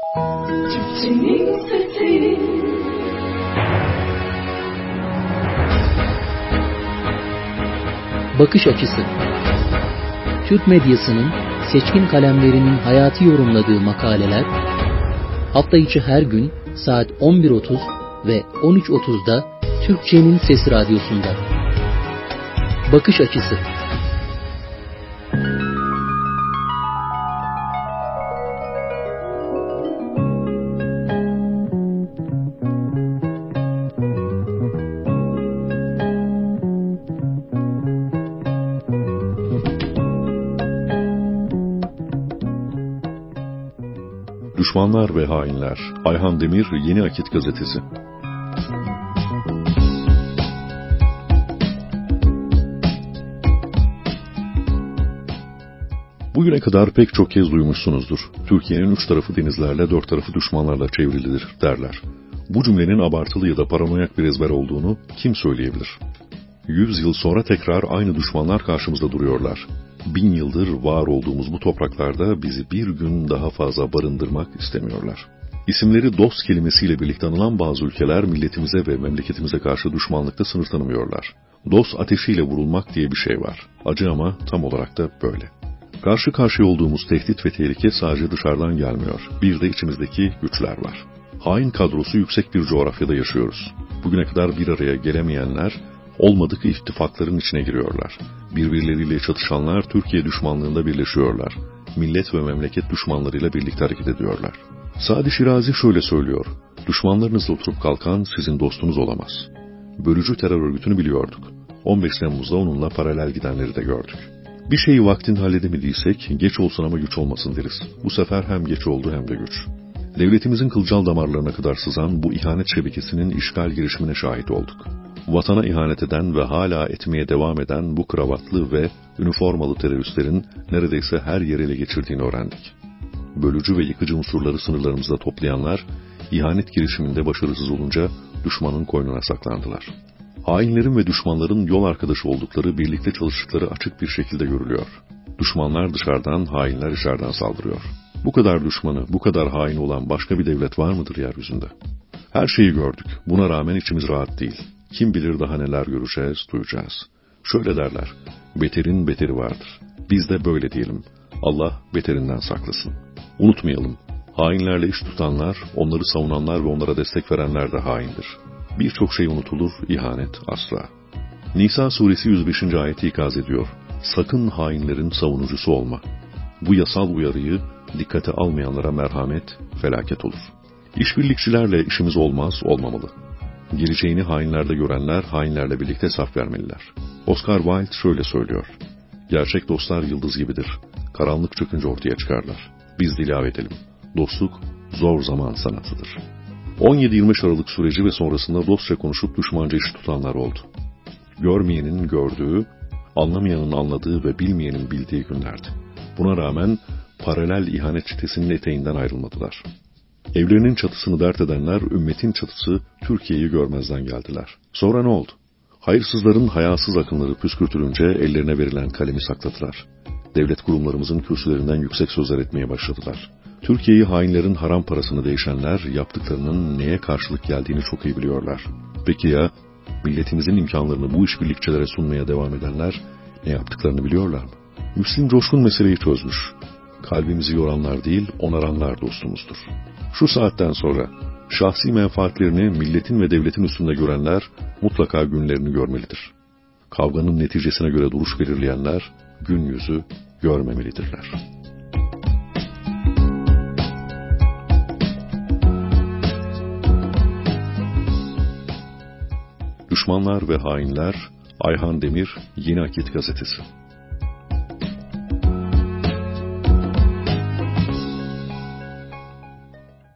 Türkçenin sesi. Bakış açısı. Türk medyasının seçkin kalemlerinin hayatı yorumladığı makaleler, hafta içi her gün saat 11.30 ve 13.30'da Türkçenin Sesi Radyosu'nda. Bakış açısı. Düşmanlar ve Hainler. Ayhan Demir, Yeni Akit Gazetesi. Bugüne kadar pek çok kez duymuşsunuzdur. Türkiye'nin 3 tarafı denizlerle, 4 tarafı düşmanlarla çevrilidir derler. Bu cümlenin abartılı ya da paranoyak bir ezber olduğunu kim söyleyebilir? 100 yıl sonra tekrar aynı düşmanlar karşımızda duruyorlar. 1000 yıldır var olduğumuz bu topraklarda bizi bir gün daha fazla barındırmak istemiyorlar. İsimleri dost kelimesiyle birlikte anılan bazı ülkeler milletimize ve memleketimize karşı düşmanlıkta sınır tanımıyorlar. Dost ateşiyle vurulmak diye bir şey var. Acı ama tam olarak da böyle. Karşı karşıya olduğumuz tehdit ve tehlike sadece dışarıdan gelmiyor. Bir de içimizdeki güçler var. Hain kadrosu yüksek bir coğrafyada yaşıyoruz. Bugüne kadar bir araya gelemeyenler olmadık ittifakların içine giriyorlar. Birbirleriyle çatışanlar Türkiye düşmanlığında birleşiyorlar. Millet ve memleket düşmanlarıyla birlikte hareket ediyorlar. Sadi Şirazi şöyle söylüyor: düşmanlarınızla oturup kalkan sizin dostunuz olamaz. Bölücü terör örgütünü biliyorduk. 15 Temmuz'da onunla paralel gidenleri de gördük. Bir şeyi vaktinde halledemediysek geç olsun ama güç olmasın deriz. Bu sefer hem geç oldu hem de güç. Devletimizin kılcal damarlarına kadar sızan bu ihanet şebekesinin işgal girişimine şahit olduk. Vatana ihanet eden ve hala etmeye devam eden bu kravatlı ve üniformalı teröristlerin neredeyse her yeri ele geçirdiğini öğrendik. Bölücü ve yıkıcı unsurları sınırlarımızda toplayanlar, ihanet girişiminde başarısız olunca düşmanın koynuna saklandılar. Hainlerin ve düşmanların yol arkadaşı oldukları, birlikte çalıştıkları açık bir şekilde görülüyor. Düşmanlar dışarıdan, hainler içeriden saldırıyor. Bu kadar düşmanı, bu kadar hain olan başka bir devlet var mıdır yeryüzünde? Her şeyi gördük. Buna rağmen içimiz rahat değil. Kim bilir daha neler göreceğiz, duyacağız. Şöyle derler: beterin beteri vardır. Biz de böyle diyelim. Allah beterinden saklasın. Unutmayalım. Hainlerle iş tutanlar, onları savunanlar ve onlara destek verenler de haindir. Birçok şey unutulur, ihanet asla. Nisa suresi 105. ayeti ikaz ediyor: sakın hainlerin savunucusu olma. Bu yasal uyarıyı dikkate almayanlara merhamet, felaket olur. İşbirlikçilerle işimiz olmamalı. Geleceğini hainlerde görenler hainlerle birlikte saf vermeliler. Oscar Wilde şöyle söylüyor: gerçek dostlar yıldız gibidir. Karanlık çökünce ortaya çıkarlar. Biz de ilave edelim: dostluk zor zaman sanatıdır. 17-25 Aralık süreci ve sonrasında dostça konuşup düşmanca iş tutanlar oldu. Görmeyenin gördüğü, anlamayanın anladığı ve bilmeyenin bildiği günlerdi. Buna rağmen paralel ihanet çetesinin eteğinden ayrılmadılar. Evlerinin çatısını dert edenler, ümmetin çatısı Türkiye'yi görmezden geldiler. Sonra ne oldu? Hayırsızların hayasız akınları püskürtülünce ellerine verilen kalemi sakladılar. Devlet kurumlarımızın kürsülerinden yüksek sözler etmeye başladılar. Türkiye'yi hainlerin haram parasını değişenler yaptıklarının neye karşılık geldiğini çok iyi biliyorlar. Peki ya milletimizin imkanlarını bu işbirlikçilere sunmaya devam edenler ne yaptıklarını biliyorlar mı? Müslim Coşkun meseleyi çözmüş. Kalbimizi yoranlar değil, onaranlar dostumuzdur. Şu saatten sonra şahsi menfaatlerini milletin ve devletin üstünde görenler mutlaka günlerini görmelidir. Kavganın neticesine göre duruş belirleyenler gün yüzü görmemelidirler. Düşmanlar ve Hainler. Ayhan Demir, Yeni Akit Gazetesi.